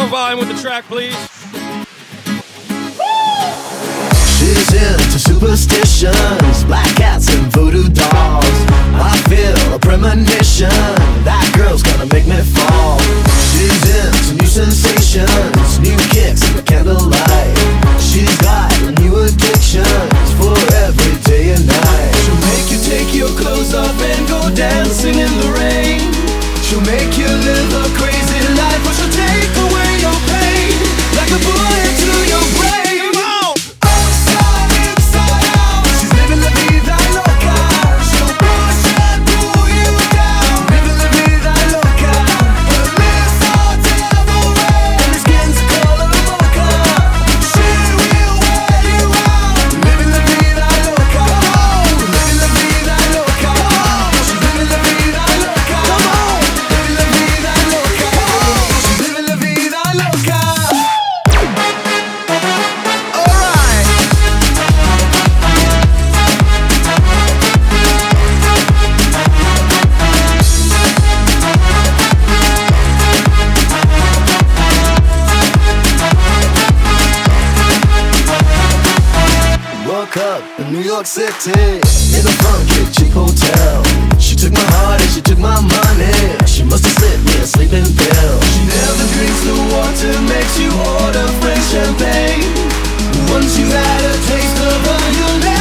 more volume with the track, please. She's into superstitions, black cats and voodoo dolls. I feel a premonition, that girl's gonna make me fall. She's into new sensations, new kicks in the candlelight. She's got new addictions for every day and night. She'll make you take your clothes off and go dancing in the rain. She'll make you live a crazy life, but she'll take away your pain like a bullet to your brain. Up in New York City, in a funky cheap hotel. She took my heart and she took my money. She must have slipped me a sleeping pill. She never drinks the water, makes you order French champagne. Once you had a taste of her, you'll never